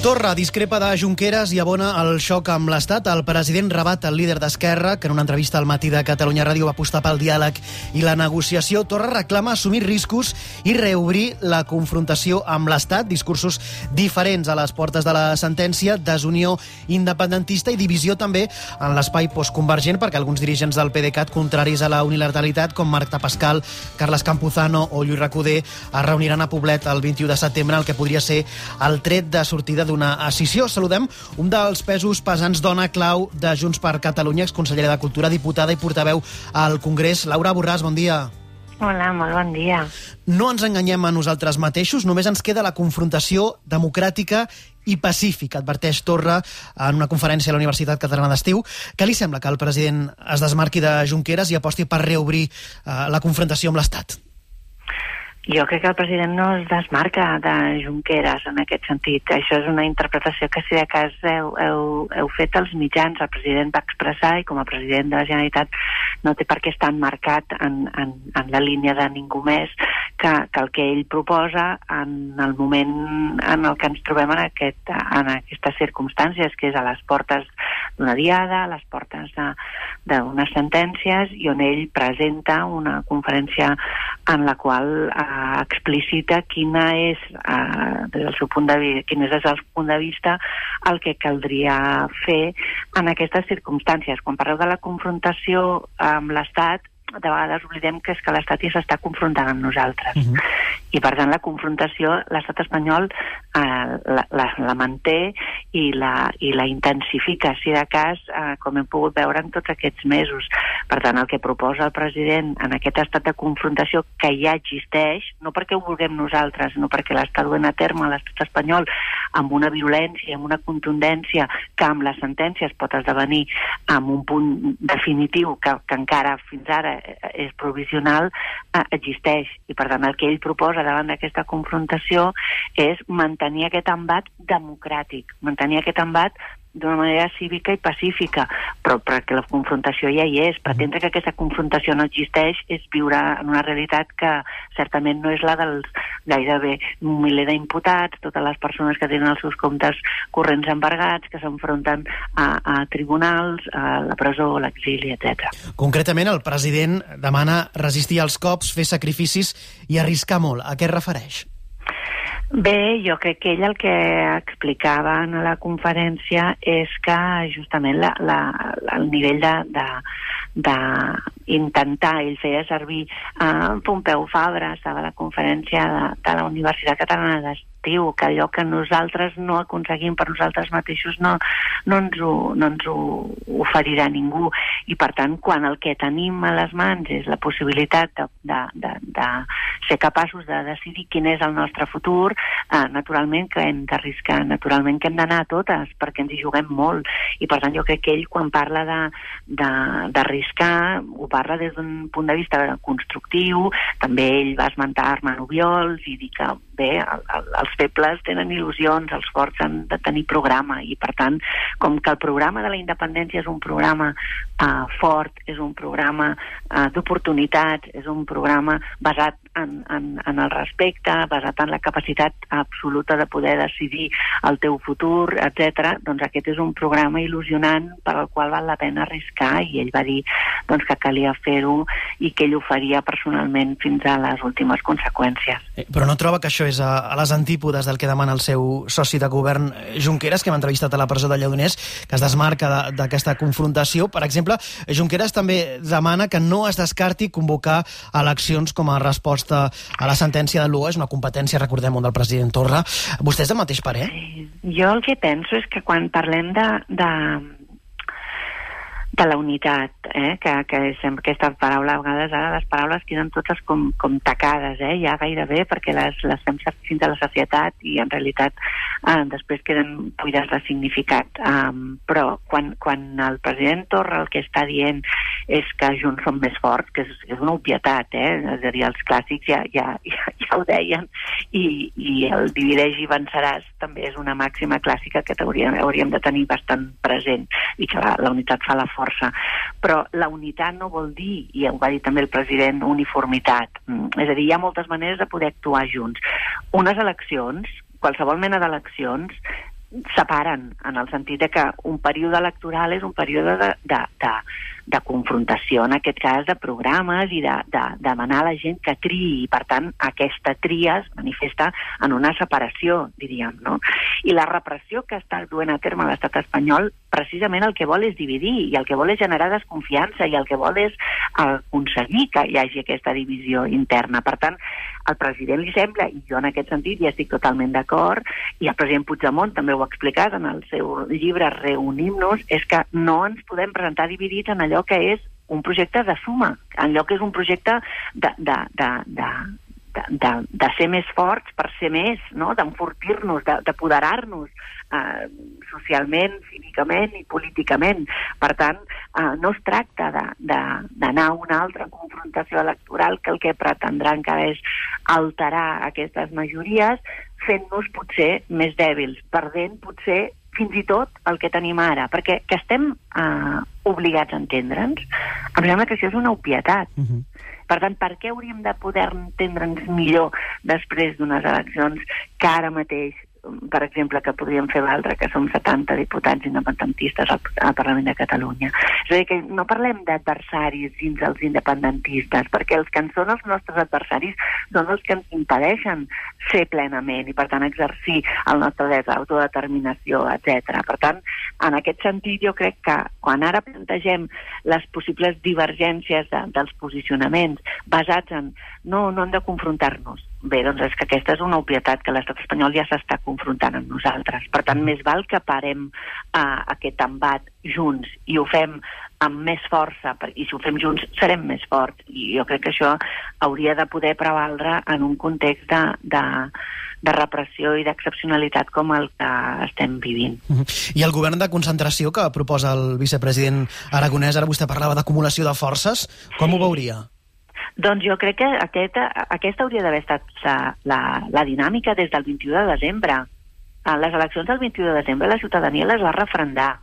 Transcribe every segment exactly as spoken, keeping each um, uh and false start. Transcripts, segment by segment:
Torra discrepa de Junqueras i abona el xoc amb l'Estat. El president rebat el líder d'Esquerra, que en una entrevista al Matí de Catalunya Ràdio va apostar pel diàleg i la negociació. Torra reclama assumir riscos i reobrir la confrontació amb l'Estat. Discursos diferents a les portes de la sentència, desunió independentista i divisió també en l'espai postconvergent, perquè alguns dirigents del PDeCAT, contraris a la unilateralitat, com Marc Tapascal, Carles Campuzano o Lluís Recoder, es reuniran a Poblet el vint-i-u de setembre, el que podria ser el tret de sortida d'una escissió. Saludem un dels pesos pesants, dona clau de Junts per Catalunya, exconsellera de Cultura, diputada i portaveu al Congrés. Laura Borràs, bon dia. Hola, molt bon dia. No ens enganyem a nosaltres mateixos, només ens queda la confrontació democràtica i pacífica, adverteix Torra en una conferència a la Universitat Catalana d'Estiu. Què li sembla que el president es desmarqui de Junqueras i aposti per reobrir eh, la confrontació amb l'Estat? Jo crec que el president no es desmarca de Junqueras en aquest sentit. Això és una interpretació que, si de cas heu, heu, heu fet els mitjans. El president va expressar, i com a president de la Generalitat no té per què estar emmarcat en, en, en la línia de ningú més, que, que el que ell proposa en el moment en el que ens trobem en, aquest, en aquestes circumstàncies, que és a les portes d'una diada, a les portes d'unes sentències, i on ell presenta una conferència en la qual eh, explicita quina és, eh, des del seu punt de vista, quin és des del punt de vista el que caldria fer en aquestes circumstàncies. Quan parleu de la confrontació amb l'Estat, de vegades oblidem que és que l'Estat ja s'està confrontant amb nosaltres. Uh-huh. I, per tant, la confrontació, l'estat espanyol eh, la, la, la manté i la, i la intensifica, si de cas, eh, com hem pogut veure en tots aquests mesos. Per tant, el que proposa el president en aquest estat de confrontació, que ja existeix, no perquè ho vulguem nosaltres, sinó perquè l'està duent a terme l'estat espanyol amb una violència, amb una contundència que amb les sentències pot esdevenir amb un punt definitiu que, que encara fins ara és provisional, eh, existeix. I, per tant, el que ell proposa davant d'aquesta confrontació és mantenir aquest embat democràtic, mantenir aquest embat d'una manera cívica i pacífica, però perquè la confrontació ja hi és. Pretendre que aquesta confrontació no existeix és viure en una realitat que certament no és la dels gairebé un miler d'imputats, totes les persones que tenen els seus comptes corrents embargats, que s'enfronten a, a tribunals, a la presó, a l'exili, etcètera. Concretament, el president demana resistir als cops, fer sacrificis i arriscar molt. A què es refereix? Bé, jo crec que ell el que explicava en la conferència és que justament la, la, el nivell de, de, de intentar, ell feia servir uh, Pompeu Fabra, estava a la conferència de, de la Universitat Catalana d'Estiu, que allò que nosaltres no aconseguim per nosaltres mateixos no, no, ens ho, no ens ho oferirà ningú. I, per tant, quan el que tenim a les mans és la possibilitat de, de, de, de ser capaços de decidir quin és el nostre futur, eh, naturalment que hem d'arriscar, naturalment que hem d'anar a totes, perquè ens hi juguem molt. I, per tant, jo crec que ell, quan parla de, de, d'arriscar, ho parla des d'un punt de vista constructiu. També ell va esmentar Armand Obiols i dir que, bé, el, el, els febles tenen il·lusions, els forts han de tenir programa, i, per tant, com que el programa de la independència és un programa uh, fort, és un programa uh, d'oportunitats, és un programa basat en, en, en el respecte, basat en la capacitat absoluta de poder decidir el teu futur, etcètera, doncs aquest és un programa il·lusionant per al qual val la pena arriscar, i ell va dir doncs, que calia fer-ho i que ell ho faria personalment fins a les últimes conseqüències. Eh, però no troba que això és a, a les antípodes del que demana el seu soci de govern, Junqueras, que hem entrevistat a la presó de Lledoners, que es desmarca d'aquesta confrontació? Per exemple, Junqueras també demana que no es descarti convocar eleccions com a resposta a la sentència de l'U E. És una competència, recordem-ho, del president Torra. Vostè és del mateix parer? Sí. Jo el que penso és que quan parlem de... de... de la unitat, eh? que, que sempre aquesta paraula, a vegades ara les paraules queden totes com, com tacades, eh? ja gairebé, perquè les, les fem fins a la societat i en realitat eh, després queden buides de significat. Um, però quan, quan el president Torra el que està dient és que junts som més forts, que és, és una obvietat, eh? és a dir, els clàssics ja, ja, ja, ja ho deien, i, i el divideix i venceràs també és una màxima clàssica que hauríem, hauríem de tenir bastant present, i que la, la unitat fa la força. Però la unitat no vol dir, i ho va dir també el president, uniformitat. És a dir, hi ha moltes maneres de poder actuar junts. Unes eleccions, qualsevol mena d'eleccions, separen, en el sentit de que un període electoral és un període de, de, de, de confrontació, en aquest cas de programes i de, de, de demanar a la gent que triï, i per tant aquesta tria es manifesta en una separació, diríem, no? I la repressió que està duent a terme l'estat espanyol precisament el que vol és dividir, i el que vol és generar desconfiança, i el que vol és aconseguir que hi hagi aquesta divisió interna. Per tant, al president li sembla, i jo en aquest sentit ja estic totalment d'acord, i el president Puigdemont també ho ha explicat en el seu llibre Reunim-nos, és que no ens podem presentar dividits en allò que és un projecte de suma, en allò que és un projecte de, de, de, de, de, de, de ser més forts per ser més, no? D'enfortir-nos, d'apoderar-nos eh, socialment, cívicament i políticament. Per tant, eh, no es tracta d'anar a una altra confrontació electoral que el que pretendrà encara és alterar aquestes majories, fent-nos potser més dèbils, perdent potser fins i tot el que tenim ara, perquè que estem eh, obligats a entendre'ns, em sembla que això és una obvietat. Uh-huh. Per tant, per què hauríem de poder entendre'ns millor després d'unes eleccions que ara mateix, per exemple, que podríem fer l'altre, que som setanta diputats independentistes al, al Parlament de Catalunya. És a dir, que no parlem d'adversaris dins els independentistes, perquè els que en són els nostres adversaris són els que ens impedeixen ser plenament i, per tant, exercir el nostre dret a l'autodeterminació, etcètera. Per tant, en aquest sentit, jo crec que quan ara plantegem les possibles divergències de, dels posicionaments basats en no, no hem de confrontar-nos. Bé, doncs és que aquesta és una obvietat, que l'estat espanyol ja s'està confrontant amb nosaltres. Per tant, més val que parem uh, aquest embat junts i ho fem amb més força, i si ho fem junts serem més forts. I jo crec que això hauria de poder prevaldre en un context de, de, de repressió i d'excepcionalitat com el que estem vivint. I el govern de concentració que proposa el vicepresident Aragonès, ara vostè parlava d'acumulació de forces, com ho veuria? Doncs jo crec que aquest, aquesta hauria d'haver estat la, la, la dinàmica des del vint-i-u de desembre. A les eleccions del vint-i-u de desembre la ciutadania les va referendar.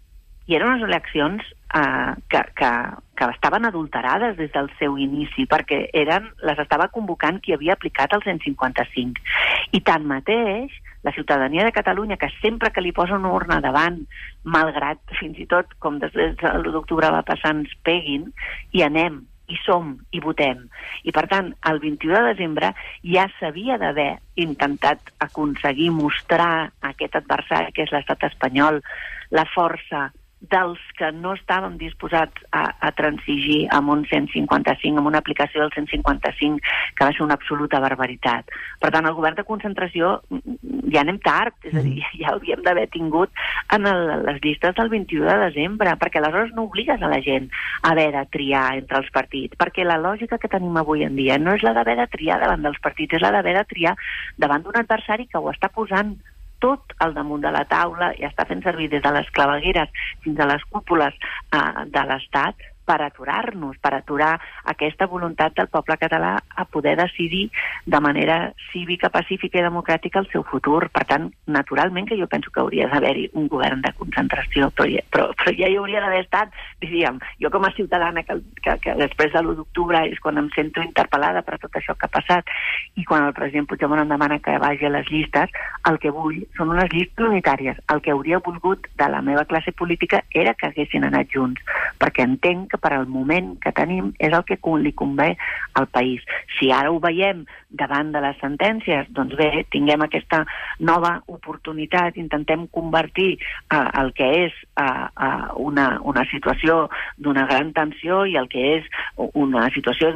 I eren unes eleccions eh, que, que, que estaven adulterades des del seu inici, perquè eren, les estava convocant qui havia aplicat el cent cinquanta-cinc. I tanmateix, la ciutadania de Catalunya, que sempre que li posa una urna davant, malgrat fins i tot, com després de l'u d'octubre va passar, ens peguin, i anem, i som, i votem. I, per tant, el vint-i-u de desembre ja s'havia d'haver intentat aconseguir mostrar a aquest adversari, que és l'estat espanyol, la força dels que no estàvem disposats a, a transigir amb un cent cinquanta-cinc, amb una aplicació del cent cinquanta-cinc, que va ser una absoluta barbaritat. Per tant, el govern de concentració ja anem tard, és a dir, ja hauríem d'haver tingut en el, les llistes del vint-i-u de desembre, perquè aleshores no obligues a la gent a haver de triar entre els partits, perquè la lògica que tenim avui en dia no és la d'haver de triar davant dels partits, és la d'haver de triar davant d'un adversari que ho està posant tot al damunt de la taula i està fent servir des de les clavegueres fins a les cúpules eh, de l'Estat per aturar-nos, per aturar aquesta voluntat del poble català a poder decidir de manera cívica, pacífica i democràtica el seu futur. Per tant, naturalment que jo penso que hauria d'haver-hi un govern de concentració, però ja, però, però ja hi hauria d'haver estat, diríem, jo com a ciutadana que, que, que després de l'u d'octubre és quan em sento interpel·lada per tot això que ha passat, i quan el president Puigdemont em demana que vagi a les llistes, el que vull són unes llistes unitàries. El que hauria volgut de la meva classe política era que haguessin anat junts, perquè entenc que per al moment que tenim és el que li convé al país. Si ara ho veiem davant de les sentències, doncs bé, tinguem aquesta nova oportunitat, intentem convertir uh, el que és uh, uh, una, una situació d'una gran tensió i el que és una situació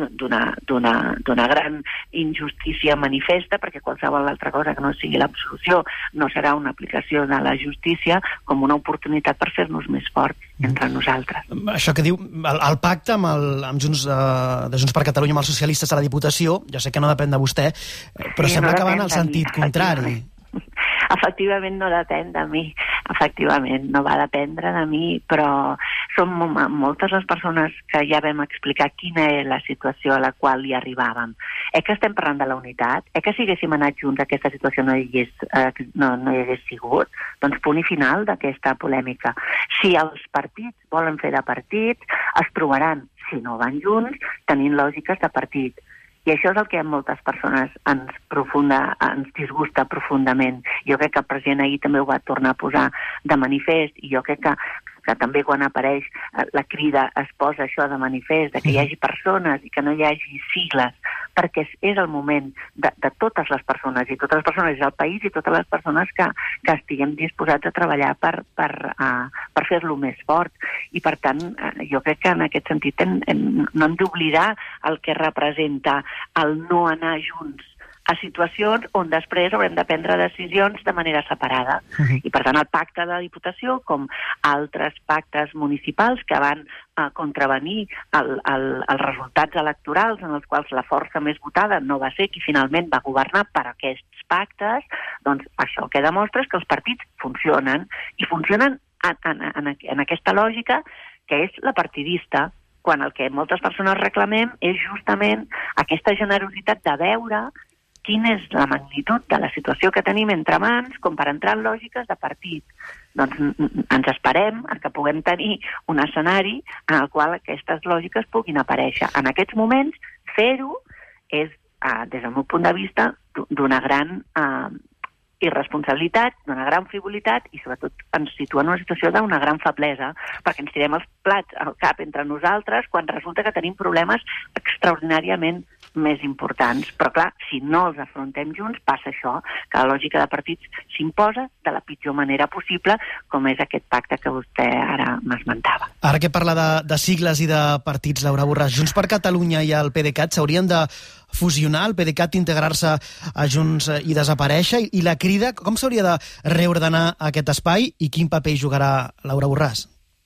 d'una gran injustícia manifesta, perquè qualsevol altra cosa que no sigui l'absolució no serà una aplicació de la justícia, com una oportunitat per fer-nos més forts entre nosaltres. Això que diu, el, el pacte amb, el, amb Junts, uh, de Junts per Catalunya amb els socialistes a la Diputació, ja sé que no depèn de vostè, però sí, sembla no que va en el sentit mi, contrari. Efectivament no depèn de mi, efectivament no va dependre de mi, però som moltes les persones que ja vam explicar quina és la situació a la qual hi arribàvem. Eh que estem parlant de la unitat? Eh que si haguéssim anat junts aquesta situació no hi hagués, eh, no, no hi hagués sigut? Doncs punt i final d'aquesta polèmica. Si els partits volen fer de partits, es trobaran, si no van junts, tenint lògiques de partit. I això és el que a moltes persones ens, profunda, ens disgusta profundament. Jo crec que el president ahir també ho va tornar a posar de manifest, i jo crec que, que també quan apareix la crida es posa això de manifest, de que hi hagi persones i que no hi hagi sigles, perquè és el moment de, de totes les persones, i totes les persones del país i totes les persones que, que estiguem disposats a treballar per, per, uh, per fer-lo més fort. I per tant, uh, jo crec que en aquest sentit en, en, no hem d'oblidar el que representa el no anar junts a situacions on després haurem de prendre decisions de manera separada. Uh-huh. I per tant el pacte de Diputació, com altres pactes municipals que van uh, contravenir el, el, els resultats electorals en els quals la força més votada no va ser qui finalment va governar per aquests pactes, doncs això el que demostra és que els partits funcionen, i funcionen en, en, en, en aquesta lògica que és la partidista, quan el que moltes persones reclamem és justament aquesta generositat de veure quina és la magnitud de la situació que tenim entre mans com per entrar en lògiques de partit. Doncs ens esperem a que puguem tenir un escenari en el qual aquestes lògiques puguin aparèixer. En aquests moments, fer-ho és, eh, des del meu punt de vista, d'una gran eh, irresponsabilitat, d'una gran frivolitat, i sobretot ens situa en una situació d'una gran feblesa, perquè ens tirem els plats al cap entre nosaltres quan resulta que tenim problemes extraordinàriament més importants. Però clar, si no els afrontem junts, passa això, que la lògica de partits s'imposa de la pitjor manera possible, com és aquest pacte que vostè ara m'esmentava. Ara que parla de, de sigles i de partits, Laura Borràs, Junts per Catalunya i el PDeCAT s'haurien de fusionar, el PDeCAT integrar-se a Junts i desaparèixer, i la Crida, com s'hauria de reordenar aquest espai i quin paper jugarà Laura Borràs?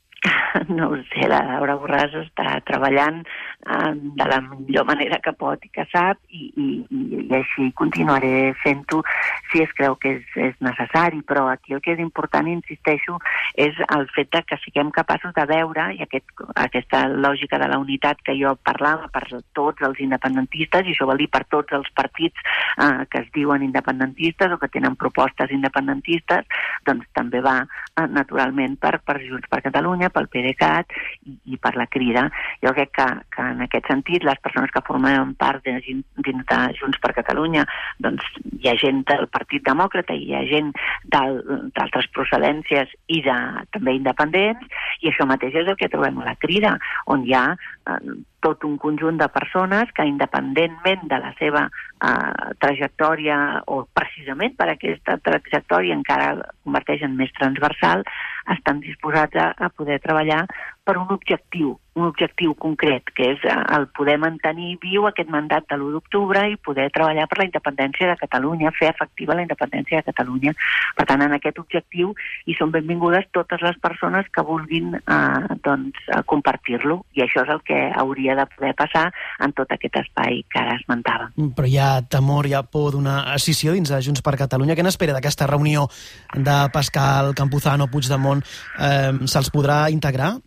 No ho sé, la Laura Borràs està treballant eh, de la millor manera que pot i que sap, i, i, i així continuaré fent-ho si es creu que és, és necessari. Però aquí el que és important, insisteixo, és el fet de que siguem capaços de veure, i aquest, aquesta lògica de la unitat que jo parlava per tots els independentistes, i això vol dir per tots els partits eh, que es diuen independentistes o que tenen propostes independentistes, doncs també va eh, naturalment per, per Junts per Catalunya, pel PDeCAT i, i per la Crida. Jo crec que, que en aquest sentit les persones que formen part de, dins de Junts per Catalunya, doncs hi ha gent del Partit Demòcrata, hi ha gent d'altres procedències i de, també independents, i això mateix és el que trobem a la Crida, on hi ha eh, tot un conjunt de persones que, independentment de la seva eh, trajectòria, o precisament per aquesta trajectòria encara converteix en més transversal, estan disposats a, a poder treballar per un objectiu, un objectiu concret, que és el poder mantenir viu aquest mandat de l'u d'octubre i poder treballar per la independència de Catalunya, fer efectiva la independència de Catalunya. Per tant, en aquest objectiu hi són benvingudes totes les persones que vulguin eh, doncs, compartir-lo, i això és el que hauria de poder passar en tot aquest espai que ara esmentava. Però hi ha temor, hi ha por d'una escissió dins de Junts per Catalunya. Què n'espera d'aquesta reunió de Pascal Campuzano, Puigdemont? Eh, Se'ls podrà integrar?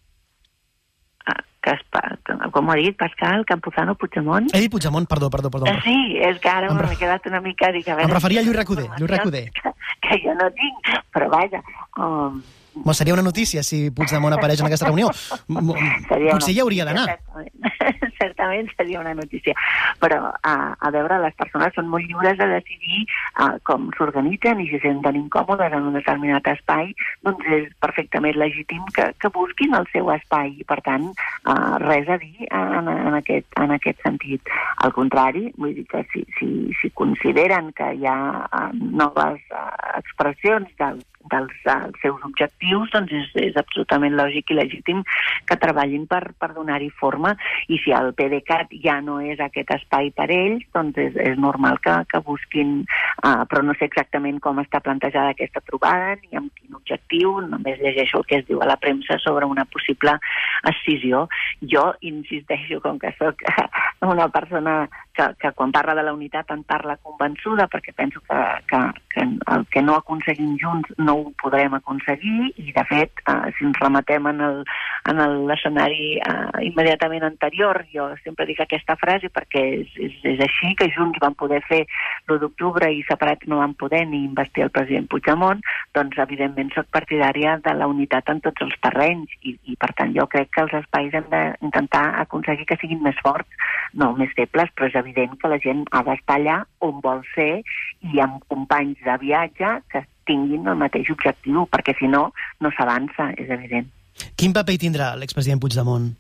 Que es, com ho ha dit, Pascal Campuzano, Puigdemont? He dit Puigdemont, perdó, perdó, perdó. Sí, és que ara m'ha quedat una mica... Dic, a veure, em referia a Lluís Recoder, Lluís Recoder. Que, que jo no tinc, però vaja... Um... Bon, seria una notícia si Puigdemont apareix en aquesta reunió. Seria Potser hi hauria d'anar. Certament. certament seria una notícia. Però, a, a veure, les persones són molt lliures de decidir uh, com s'organitzen, i si se senten incòmodes en un determinat espai, doncs és perfectament legítim que, que busquin el seu espai. I, per tant, uh, res a dir en, en, aquest, en aquest sentit. Al contrari, vull dir que si, si, si consideren que hi ha uh, noves uh, expressions del dels, dels seus objectius, doncs és, és absolutament lògic i legítim que treballin per, per donar-hi forma, i si el PDeCAT ja no és aquest espai per ells, doncs és, és normal que, que busquin, uh, però no sé exactament com està plantejada aquesta trobada, ni amb quin objectiu, només llegeixo el que es diu a la premsa sobre una possible escissió. Jo insisteixo, com que soc una persona que, que quan parla de la unitat en parla convençuda, perquè penso que, que, que el que no aconseguim junts no ho podrem aconseguir, i de fet, eh, si ens remetem en el, en l'escenari eh, immediatament anterior, jo sempre dic aquesta frase perquè és, és, és així, que junts van poder fer l'u d'octubre i separats no van poder ni investir el president Puigdemont, doncs evidentment soc partidària de la unitat en tots els terrenys, i, i per tant jo crec que els espais hem d'intentar aconseguir que siguin més forts no més febles, però és evident que la gent ha d'estar allà on vol ser i amb companys de viatge que tinguin el mateix objectiu, perquè si no, no s'avança, és evident. Quin paper hi tindrà l'expresident Puigdemont?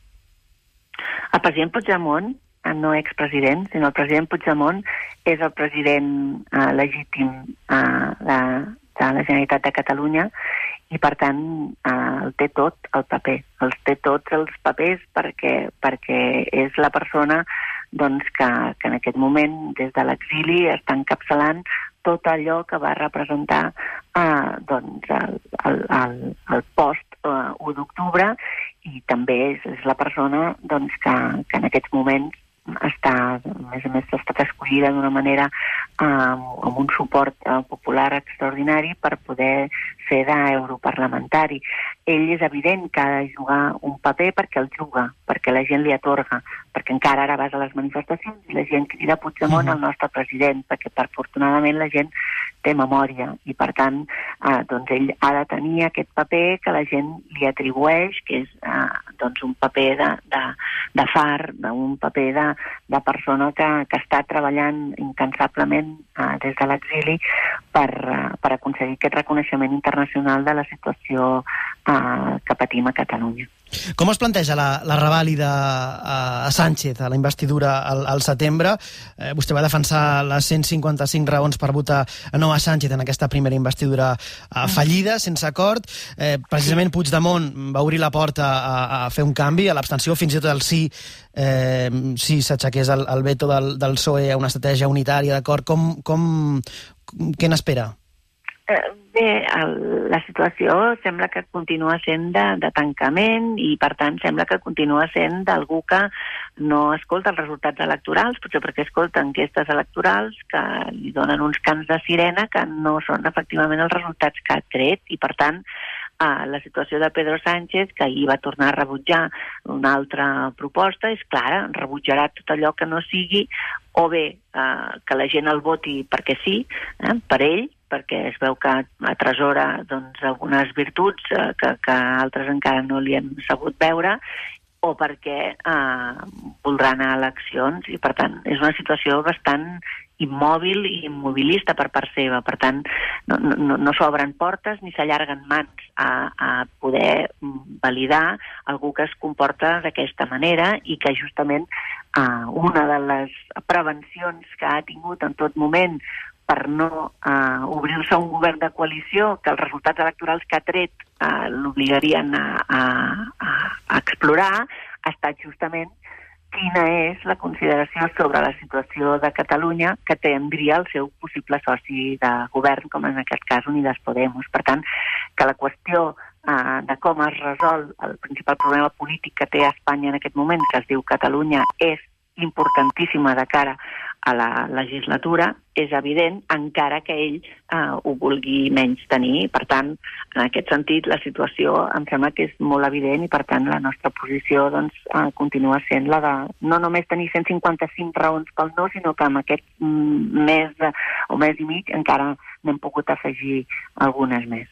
El president Puigdemont, no expresident, sinó el president Puigdemont és el president eh, legítim eh, de, de la Generalitat de Catalunya i, per tant, eh, el té tot el paper. Els té tots els papers perquè, perquè és la persona doncs, que, que en aquest moment, des de l'exili, està encapçalant tot allò que va representar eh, doncs, el, el, el, el post eh, u d'octubre, i també és, és la persona doncs, que, que en aquests moments està, a més a més, ha estat escollida d'una manera eh, amb un suport eh, popular extraordinari per poder ser d'europarlamentari. Ell és evident que ha de jugar un paper perquè el juga, perquè la gent li atorga, perquè encara ara vas a les manifestacions i la gent crida Puigdemont mm-hmm. al nostre president, perquè per afortunadament la gent té memòria i, per tant, eh, doncs ell ha de tenir aquest paper que la gent li atribueix, que és eh, doncs un paper de, de, de far, un paper de, de persona que, que està treballant incansablement eh, des de l'exili per, eh, per aconseguir aquest reconeixement internacional de la situació eh, que patim a Catalunya. Com es planteja la, la revàlida a, a Sánchez, a la investidura al, al setembre? Eh, vostè va defensar les cent cinquanta-cinc raons per votar no a Sánchez en aquesta primera investidura eh, fallida, sense acord. Eh, precisament Puigdemont va obrir la porta a, a fer un canvi, a l'abstenció, fins i tot el sí, eh, si s'aixequés el, el veto del, del P S O E a una estratègia unitària, d'acord? Com, com, què n'espera? Bé, el, la situació sembla que continua sent de, de tancament i, per tant, sembla que continua sent d'algú que no escolta els resultats electorals, potser perquè escolta enquestes electorals que li donen uns cants de sirena que no són efectivament els resultats que ha tret i, per tant, eh, la situació de Pedro Sánchez, que ahir va tornar a rebutjar una altra proposta, és clara, rebutjarà tot allò que no sigui o bé eh, que la gent el voti perquè sí, eh, per ell, perquè es veu que atresora doncs, algunes virtuts eh, que, que altres encara no li hem sabut veure, o perquè eh, voldrà anar a eleccions, i per tant és una situació bastant immòbil i immobilista per part seva. Per tant, no, no, no s'obren portes ni s'allarguen mans a, a poder validar algú que es comporta d'aquesta manera i que justament eh, una de les prevencions que ha tingut en tot moment per no eh, obrir-se a un govern de coalició, que els resultats electorals que ha tret eh, l'obligarien a, a, a, a explorar, ha estat justament quina és la consideració sobre la situació de Catalunya que tindria el seu possible soci de govern, com en aquest cas Unidas Podemos. Per tant, que la qüestió eh, de com es resol el principal problema polític que té Espanya en aquest moment, que es diu Catalunya, és importantíssima de cara a la legislatura, és evident, encara que ell eh, ho vulgui menys tenir. Per tant, en aquest sentit, la situació em sembla que és molt evident i, per tant, la nostra posició doncs, eh, continua sent la de no només tenir cent cinquanta-cinc raons pel no, sinó que en aquest mm, mes de, o mes i mig encara n'hem pogut afegir algunes més.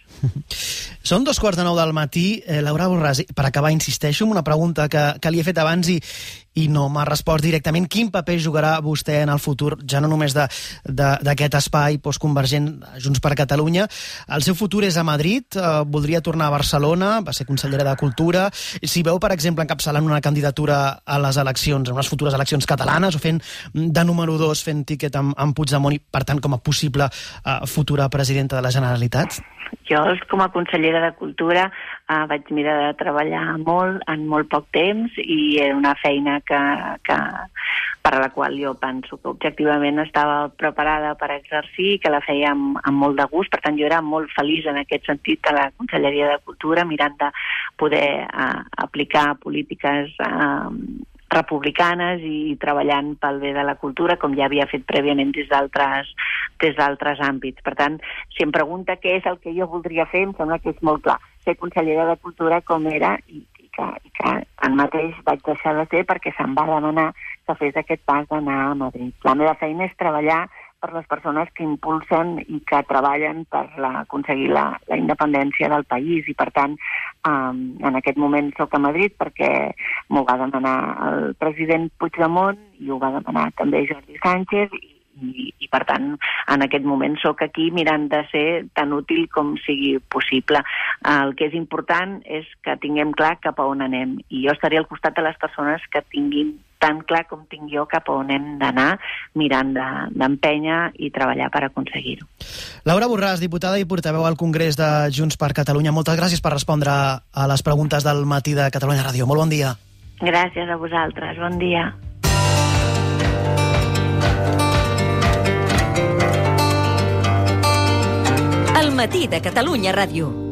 Són dos quarts de nou del matí. Eh, Laura Borràs, per acabar, insisteixo en una pregunta que, que li he fet abans i, i no m'ha respost directament. Quin paper jugarà vostè en el futur, ja no només d'aquest espai postconvergent Junts per Catalunya? El seu futur és a Madrid, eh, voldria tornar a Barcelona, va ser consellera de Cultura. Si veu, per exemple, encapçalant una candidatura a les eleccions, en unes futures eleccions catalanes, o fent de número dos, fent tiquet amb, amb Puigdemont i, per tant, com a possible eh, futura presidenta de la Generalitat? Jo, com a consellera de Cultura, eh, vaig mirar de treballar molt en molt poc temps i era una feina que, que, per a la qual jo penso que objectivament estava preparada per exercir i que la feia amb, amb molt de gust. Per tant, jo era molt feliç en aquest sentit a la Conselleria de Cultura, mirant de poder eh, aplicar polítiques eh, republicanes i treballant pel bé de la cultura, com ja havia fet prèviament des d'altres des d'altres àmbits. Per tant, si em pregunta què és el que jo voldria fer, em sembla que és molt clar. Ser consellera de Cultura com era i, i, que, i que en mateix vaig deixar de ser perquè se'm va demanar que fes aquest pas d'anar a Madrid. La meva feina és treballar per les persones que impulsen i que treballen per la, aconseguir la, la independència del país. I, per tant, um, en aquest moment soc a Madrid perquè m'ho va demanar el president Puigdemont i ho va demanar també Jordi Sánchez i I, i per tant, en aquest moment sóc aquí mirant de ser tan útil com sigui possible. El que és important és que tinguem clar cap a on anem i jo estaré al costat de les persones que tinguin tan clar com tinc jo cap a on hem d'anar, mirant d'empènyer i treballar per aconseguir-ho. Laura Borràs, diputada i portaveu al Congrés de Junts per Catalunya, moltes gràcies per respondre a les preguntes del Matí de Catalunya Ràdio. Molt bon dia. Gràcies a vosaltres, bon dia. El Matí de Catalunya Ràdio.